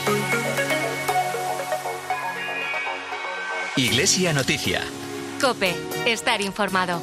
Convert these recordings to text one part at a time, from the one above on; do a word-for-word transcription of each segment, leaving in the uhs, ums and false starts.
Iglesia Noticia. COPE. Estar informado.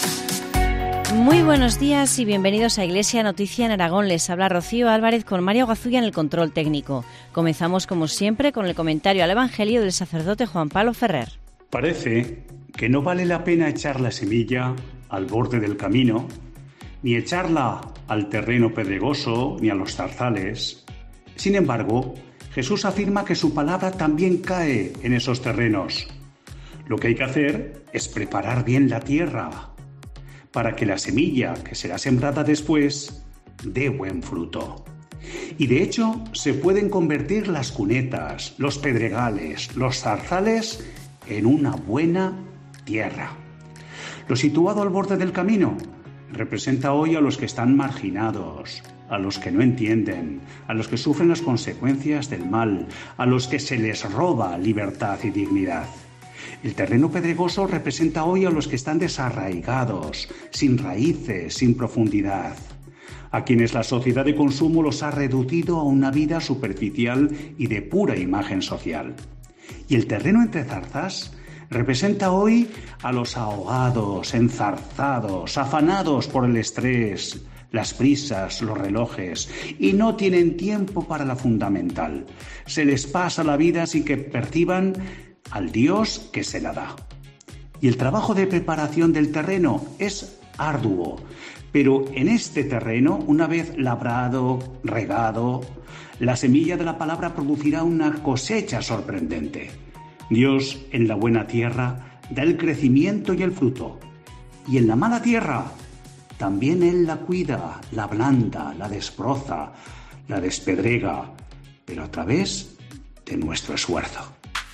Muy buenos días y bienvenidos a Iglesia Noticia en Aragón. Les habla Rocío Álvarez con Mario Gazulla en el control técnico. Comenzamos como siempre con el comentario al Evangelio del sacerdote Juan Pablo Ferrer. Parece que no vale la pena echar la semilla al borde del camino, ni echarla al terreno pedregoso ni a los zarzales. Sin embargo, Jesús afirma que su palabra también cae en esos terrenos. Lo que hay que hacer es preparar bien la tierra para que la semilla que será sembrada después dé buen fruto. Y de hecho, se pueden convertir las cunetas, los pedregales, los zarzales en una buena tierra. Lo situado al borde del camino representa hoy a los que están marginados, a los que no entienden, a los que sufren las consecuencias del mal, a los que se les roba libertad y dignidad. El terreno pedregoso representa hoy a los que están desarraigados, sin raíces, sin profundidad, a quienes la sociedad de consumo los ha reducido a una vida superficial y de pura imagen social. Y el terreno entre zarzas representa hoy a los ahogados, enzarzados, afanados por el estrés, las prisas, los relojes, y no tienen tiempo para la fundamental. Se les pasa la vida sin que perciban al Dios que se la da. Y el trabajo de preparación del terreno es arduo, pero en este terreno, una vez labrado, regado, la semilla de la palabra producirá una cosecha sorprendente. Dios, en la buena tierra, da el crecimiento y el fruto. Y en la mala tierra, también Él la cuida, la ablanda, la desbroza, la despedrega, pero a través de nuestro esfuerzo.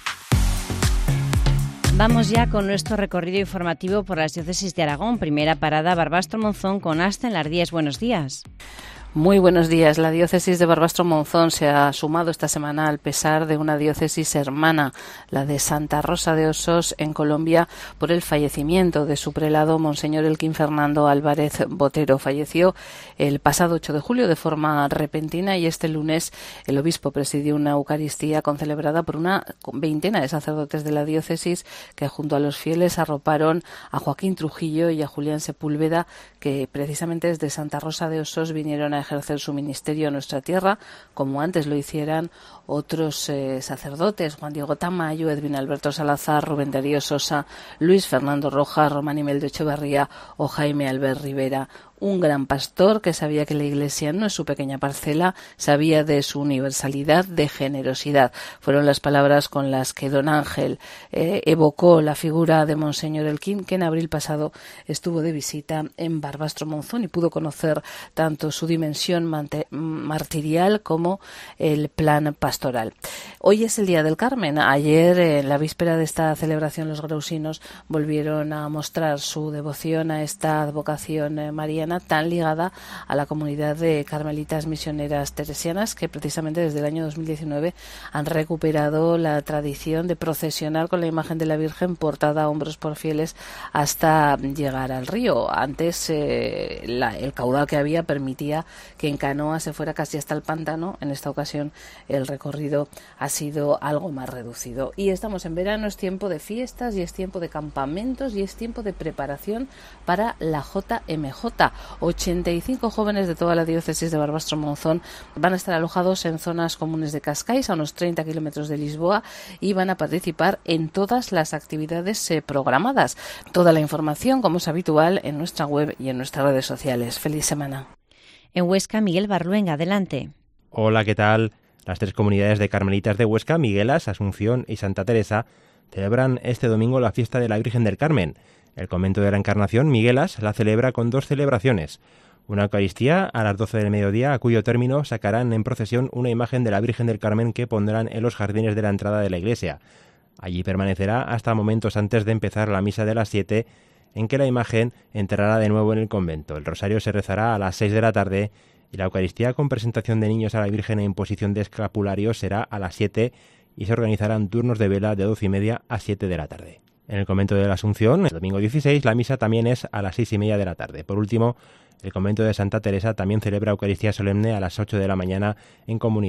Vamos ya con nuestro recorrido informativo por las diócesis de Aragón. Primera parada, Barbastro-Monzón con Asta en Lardíes. Buenos días. Muy buenos días. La diócesis de Barbastro-Monzón se ha sumado esta semana al pesar de una diócesis hermana, la de Santa Rosa de Osos, en Colombia, por el fallecimiento de su prelado, Monseñor Elkin Fernando Álvarez Botero. Falleció el pasado ocho de julio de forma repentina y este lunes el obispo presidió una Eucaristía concelebrada por una veintena de sacerdotes de la diócesis que junto a los fieles arroparon a Joaquín Trujillo y a Julián Sepúlveda, que precisamente desde Santa Rosa de Osos vinieron a ejercer su ministerio en nuestra tierra, como antes lo hicieran otros eh, sacerdotes, Juan Diego Tamayo, Edwin Alberto Salazar, Rubén Darío Sosa, Luis Fernando Rojas, Román Imeldo Echevarría o Jaime Albert Rivera. Un gran pastor que sabía que la Iglesia no es su pequeña parcela, sabía de su universalidad, de generosidad. Fueron las palabras con las que don Ángel eh, evocó la figura de Monseñor Elkin, que en abril pasado estuvo de visita en Barbastro-Monzón y pudo conocer tanto su dimensión mante- martirial como el plan pastoral. Hoy es el Día del Carmen. Ayer, en la víspera de esta celebración, los grausinos volvieron a mostrar su devoción a esta advocación eh, mariana tan ligada a la comunidad de carmelitas misioneras teresianas, que precisamente desde el año dos mil diecinueve han recuperado la tradición de procesionar con la imagen de la Virgen portada a hombros por fieles hasta llegar al río. Antes eh, la, el caudal que había permitía que en canoa se fuera casi hasta el pantano. En esta ocasión el recorrido ha sido algo más reducido. Y estamos en verano, es tiempo de fiestas y es tiempo de campamentos y es tiempo de preparación para la J M J. ochenta y cinco jóvenes de toda la diócesis de Barbastro-Monzón van a estar alojados en zonas comunes de Cascais, a unos treinta kilómetros de Lisboa, y van a participar en todas las actividades eh, programadas. Toda la información, como es habitual, en nuestra web y en nuestras redes sociales. Feliz semana. En Huesca, Miguel Barluenga, adelante. Hola, ¿qué tal? Las tres comunidades de carmelitas de Huesca, Miguelas, Asunción y Santa Teresa, celebran este domingo la fiesta de la Virgen del Carmen. El convento de la Encarnación, Miguelas, la celebra con dos celebraciones. Una Eucaristía a las doce del mediodía, a cuyo término sacarán en procesión una imagen de la Virgen del Carmen que pondrán en los jardines de la entrada de la iglesia. Allí permanecerá hasta momentos antes de empezar la misa de las siete, en que la imagen entrará de nuevo en el convento. El rosario se rezará a las seis de la tarde y la Eucaristía con presentación de niños a la Virgen e imposición de escapulario será a las siete y se organizarán turnos de vela de doce y media a siete de la tarde. En el convento de la Asunción, el domingo dieciséis, la misa también es a las seis y media de la tarde. Por último, el convento de Santa Teresa también celebra Eucaristía solemne a las ocho de la mañana en comunidad.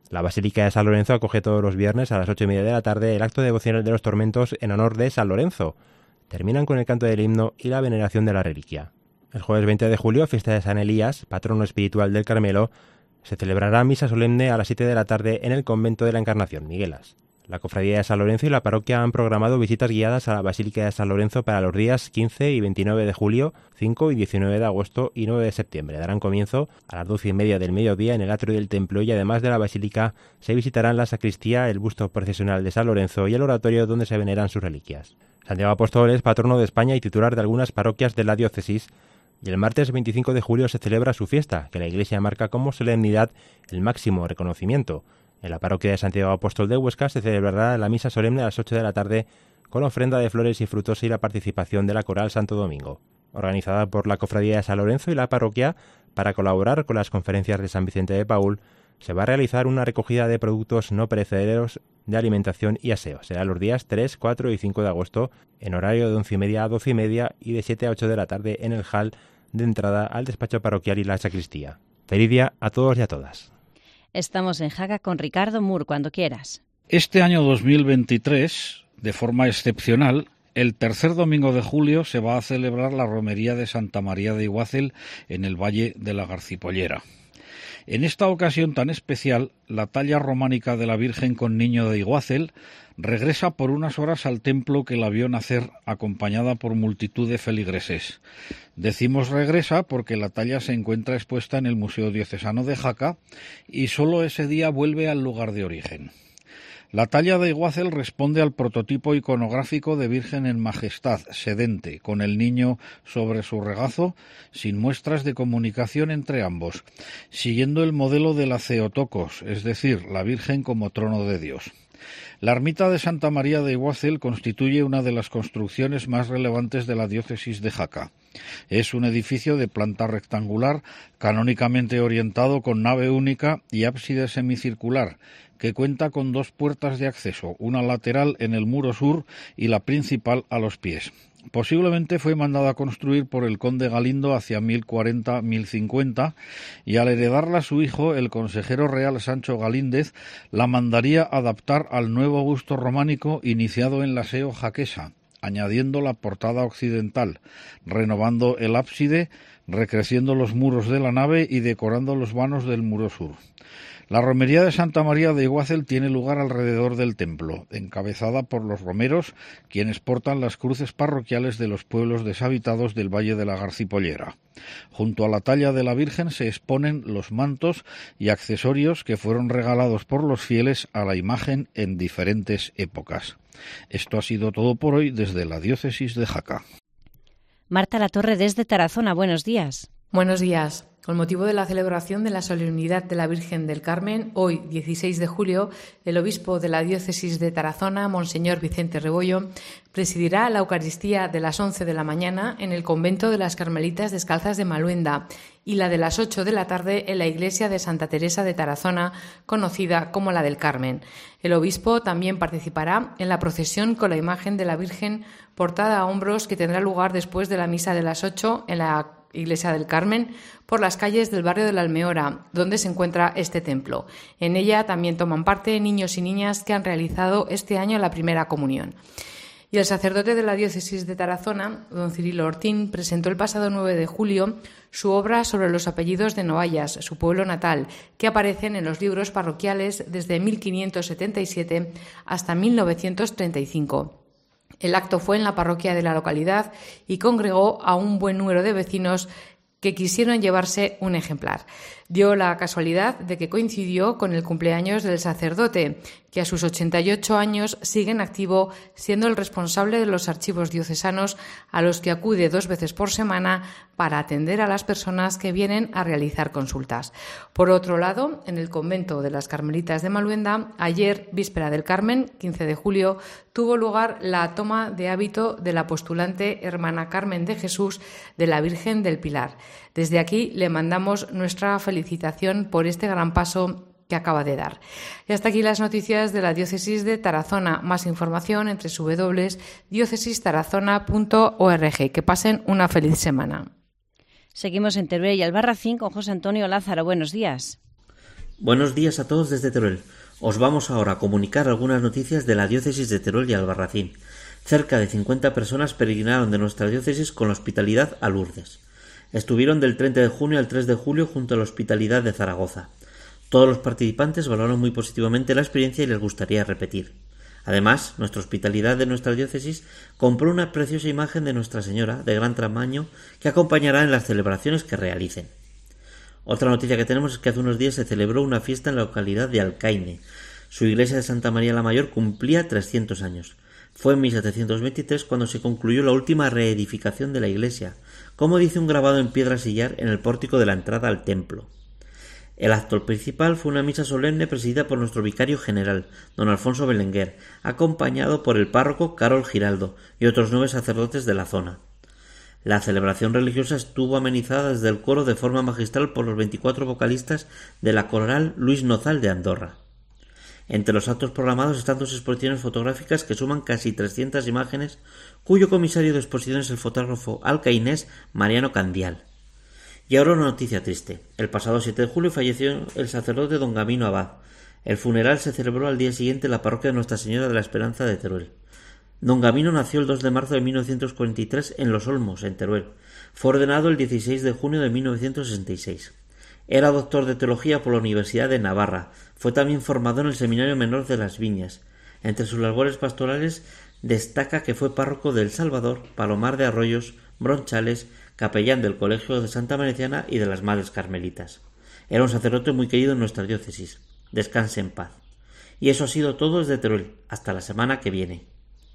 La Basílica de San Lorenzo acoge todos los viernes a las ocho y media de la tarde el acto devocional de los tormentos en honor de San Lorenzo. Terminan con el canto del himno y la veneración de la reliquia. El jueves veinte de julio, fiesta de San Elías, patrono espiritual del Carmelo, se celebrará misa solemne a las siete de la tarde en el convento de la Encarnación, Miguelas. La Cofradía de San Lorenzo y la parroquia han programado visitas guiadas a la Basílica de San Lorenzo para los días quince y veintinueve de julio, cinco y diecinueve de agosto y nueve de septiembre. Darán comienzo a las doce y media del mediodía en el atrio del templo y además de la Basílica se visitarán la sacristía, el busto procesional de San Lorenzo y el oratorio donde se veneran sus reliquias. Santiago Apóstol es patrono de España y titular de algunas parroquias de la diócesis, y el martes veinticinco de julio se celebra su fiesta, que la Iglesia marca como solemnidad el máximo reconocimiento. En la parroquia de Santiago Apóstol de Huesca se celebrará la misa solemne a las ocho de la tarde con ofrenda de flores y frutos y la participación de la Coral Santo Domingo. Organizada por la Cofradía de San Lorenzo y la parroquia para colaborar con las conferencias de San Vicente de Paúl, se va a realizar una recogida de productos no perecederos de alimentación y aseo. Será los días tres, cuatro y cinco de agosto en horario de once y media a doce y media y de siete a ocho de la tarde en el hall de entrada al despacho parroquial y la sacristía. Feliz día a todos y a todas. Estamos en Jaca con Ricardo Mur, cuando quieras. Este año dos mil veintitrés, de forma excepcional, el tercer domingo de julio se va a celebrar la romería de Santa María de Iguácel en el Valle de la Garcipollera. En esta ocasión tan especial, la talla románica de la Virgen con Niño de Iguácel regresa por unas horas al templo que la vio nacer, acompañada por multitud de feligreses. Decimos regresa porque la talla se encuentra expuesta en el Museo Diocesano de Jaca y solo ese día vuelve al lugar de origen. La talla de Iguácel responde al prototipo iconográfico de Virgen en Majestad, sedente, con el niño sobre su regazo, sin muestras de comunicación entre ambos, siguiendo el modelo de la Theotokos, es decir, la Virgen como trono de Dios. La ermita de Santa María de Iguácel constituye una de las construcciones más relevantes de la diócesis de Jaca. Es un edificio de planta rectangular, canónicamente orientado con nave única y ábside semicircular, que cuenta con dos puertas de acceso, una lateral en el muro sur y la principal a los pies. Posiblemente fue mandada a construir por el conde Galindo hacia mil cuarenta a mil cincuenta y al heredarla su hijo, el consejero real Sancho Galíndez, la mandaría adaptar al nuevo gusto románico iniciado en la S E O jaquesa, añadiendo la portada occidental, renovando el ábside, recreciendo los muros de la nave y decorando los vanos del muro sur. La romería de Santa María de Iguácel tiene lugar alrededor del templo, encabezada por los romeros, quienes portan las cruces parroquiales de los pueblos deshabitados del Valle de la Garcipollera. Junto a la talla de la Virgen se exponen los mantos y accesorios que fueron regalados por los fieles a la imagen en diferentes épocas. Esto ha sido todo por hoy desde la diócesis de Jaca. Marta Latorre desde Tarazona, buenos días. Buenos días. Con motivo de la celebración de la solemnidad de la Virgen del Carmen, hoy, dieciséis de julio, el obispo de la diócesis de Tarazona, Monseñor Vicente Rebollo, presidirá la Eucaristía de las once de la mañana en el convento de las Carmelitas Descalzas de Maluenda y la de las ocho de la tarde en la iglesia de Santa Teresa de Tarazona, conocida como la del Carmen. El obispo también participará en la procesión con la imagen de la Virgen portada a hombros que tendrá lugar después de la misa de las ocho en la Iglesia del Carmen, por las calles del barrio de la Almeora, donde se encuentra este templo. En ella también toman parte niños y niñas que han realizado este año la primera comunión. Y el sacerdote de la diócesis de Tarazona, don Cirilo Ortín, presentó el pasado nueve de julio su obra sobre los apellidos de Noaillas, su pueblo natal, que aparecen en los libros parroquiales desde mil quinientos setenta y siete hasta mil novecientos treinta y cinco. El acto fue en la parroquia de la localidad y congregó a un buen número de vecinos que quisieron llevarse un ejemplar. Dio la casualidad de que coincidió con el cumpleaños del sacerdote, que a sus ochenta y ocho años sigue en activo, siendo el responsable de los archivos diocesanos a los que acude dos veces por semana para atender a las personas que vienen a realizar consultas. Por otro lado, en el convento de las Carmelitas de Maluenda, ayer, víspera del Carmen, quince de julio, tuvo lugar la toma de hábito de la postulante hermana Carmen de Jesús de la Virgen del Pilar. Desde aquí le mandamos nuestra felicitación por este gran paso que acaba de dar. Y hasta aquí las noticias de la diócesis de Tarazona. Más información en doble u doble u doble u punto diócesis tarazona punto org. Que pasen una feliz semana. Seguimos en Teruel y Albarracín con José Antonio Lázaro. Buenos días. Buenos días a todos desde Teruel. Os vamos ahora a comunicar algunas noticias de la diócesis de Teruel y Albarracín. Cerca de cincuenta personas peregrinaron de nuestra diócesis con la Hospitalidad a Lourdes. Estuvieron del treinta de junio al tres de julio junto a la Hospitalidad de Zaragoza. Todos los participantes valoraron muy positivamente la experiencia y les gustaría repetir. Además, nuestra Hospitalidad de nuestra diócesis compró una preciosa imagen de Nuestra Señora de gran tamaño que acompañará en las celebraciones que realicen. Otra noticia que tenemos es que hace unos días se celebró una fiesta en la localidad de Alcaine. Su iglesia de Santa María la Mayor cumplía trescientos años. Fue en mil setecientos veintitrés cuando se concluyó la última reedificación de la iglesia, como dice un grabado en piedra sillar en el pórtico de la entrada al templo. El acto principal fue una misa solemne presidida por nuestro vicario general, don Alfonso Belenguer, acompañado por el párroco Carol Giraldo y otros nueve sacerdotes de la zona. La celebración religiosa estuvo amenizada desde el coro de forma magistral por los veinticuatro vocalistas de la coral Luis Nozal de Andorra. Entre los actos programados están dos exposiciones fotográficas que suman casi trescientas imágenes, cuyo comisario de exposición es el fotógrafo alcainés Mariano Candial. Y ahora una noticia triste. El pasado siete de julio falleció el sacerdote don Gamino Abad. El funeral se celebró al día siguiente en la parroquia de Nuestra Señora de la Esperanza de Teruel. Don Gamino nació el dos de marzo de mil novecientos cuarenta y tres en Los Olmos, en Teruel. Fue ordenado el dieciséis de junio de mil novecientos sesenta y seis. Era doctor de teología por la Universidad de Navarra. Fue también formado en el Seminario Menor de las Viñas. Entre sus labores pastorales destaca que fue párroco de El Salvador, Palomar de Arroyos, Bronchales, capellán del Colegio de Santa Mareciana y de las Madres Carmelitas. Era un sacerdote muy querido en nuestra diócesis. Descanse en paz. Y eso ha sido todo desde Teruel. Hasta la semana que viene.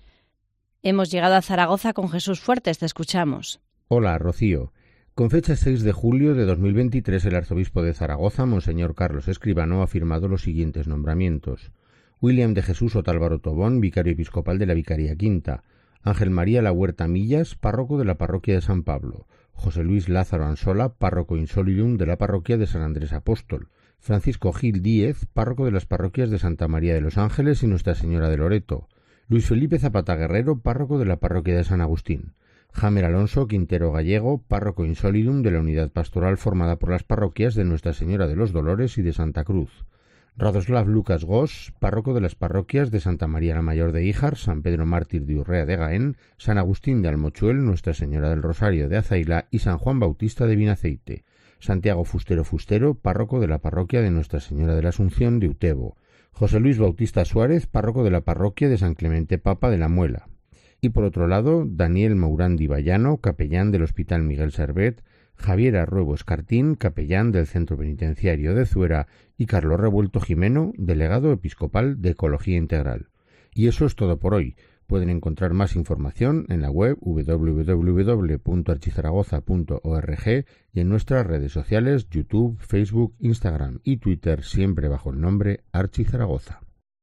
Hemos llegado a Zaragoza con Jesús Fuertes, te escuchamos. Hola, Rocío. Con fecha seis de julio de dos mil veintitrés, el arzobispo de Zaragoza, Monseñor Carlos Escribano, ha firmado los siguientes nombramientos. William de Jesús Otálvaro Tobón, vicario episcopal de la Vicaría Quinta. Ángel María La Huerta Millas, párroco de la parroquia de San Pablo. José Luis Lázaro Ansola, párroco in solidum de la parroquia de San Andrés Apóstol. Francisco Gil Díez, párroco de las parroquias de Santa María de los Ángeles y Nuestra Señora de Loreto. Luis Felipe Zapata Guerrero, párroco de la parroquia de San Agustín. Jamer Alonso Quintero Gallego, párroco in solidum de la unidad pastoral formada por las parroquias de Nuestra Señora de los Dolores y de Santa Cruz. Radoslav Lucas Gos, párroco de las parroquias de Santa María la Mayor de Híjar, San Pedro Mártir de Urrea de Gaén, San Agustín de Almochuel, Nuestra Señora del Rosario de Azaila y San Juan Bautista de Vinaceite. Santiago Fustero Fustero, párroco de la parroquia de Nuestra Señora de la Asunción de Utebo. José Luis Bautista Suárez, párroco de la parroquia de San Clemente Papa de la Muela. Y por otro lado, Daniel Maurandi Vallano, capellán del Hospital Miguel Servet, Javier Arruebo Escartín, capellán del Centro Penitenciario de Zuera, y Carlos Revuelto Jimeno, delegado episcopal de Ecología Integral. Y eso es todo por hoy. Pueden encontrar más información en la web doble u doble u doble u punto archizaragoza punto org y en nuestras redes sociales YouTube, Facebook, Instagram y Twitter, siempre bajo el nombre Archizaragoza.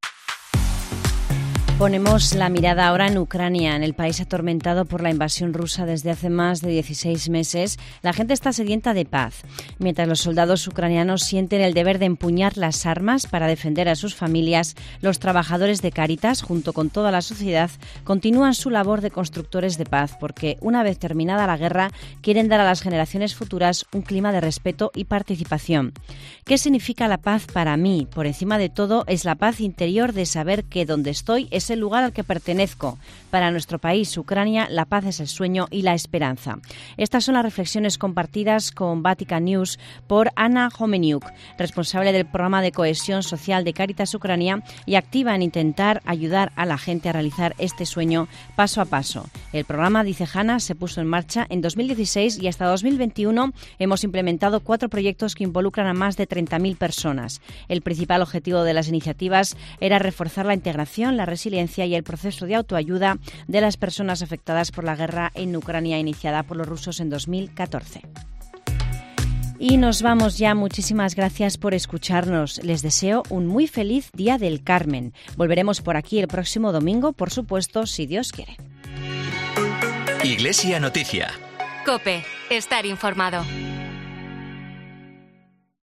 Ponemos la mirada ahora en Ucrania, en el país atormentado por la invasión rusa desde hace más de dieciséis meses. La gente está sedienta de paz, mientras los soldados ucranianos sienten el deber de empuñar las armas para defender a sus familias. Los trabajadores de Cáritas, junto con toda la sociedad, continúan su labor de constructores de paz, porque una vez terminada la guerra, quieren dar a las generaciones futuras un clima de respeto y participación. ¿Qué significa la paz para mí? Por encima de todo, es la paz interior de saber que donde estoy es el lugar al que pertenezco. Para nuestro país, Ucrania, la paz es el sueño y la esperanza. Estas son las reflexiones compartidas con Vatican News por Ana Homeniuk, responsable del programa de cohesión social de Cáritas Ucrania y activa en intentar ayudar a la gente a realizar este sueño paso a paso. El programa, dice Hanna, se puso en marcha en dos mil dieciséis y hasta dos mil veintiuno hemos implementado cuatro proyectos que involucran a más de treinta mil personas. El principal objetivo de las iniciativas era reforzar la integración, la resiliencia y el proceso de autoayuda de las personas afectadas por la guerra en Ucrania iniciada por los rusos en dos mil catorce. Y nos vamos ya. Muchísimas gracias por escucharnos. Les deseo un muy feliz Día del Carmen. Volveremos por aquí el próximo domingo, por supuesto, si Dios quiere. Iglesia Noticia. COPE. Estar informado.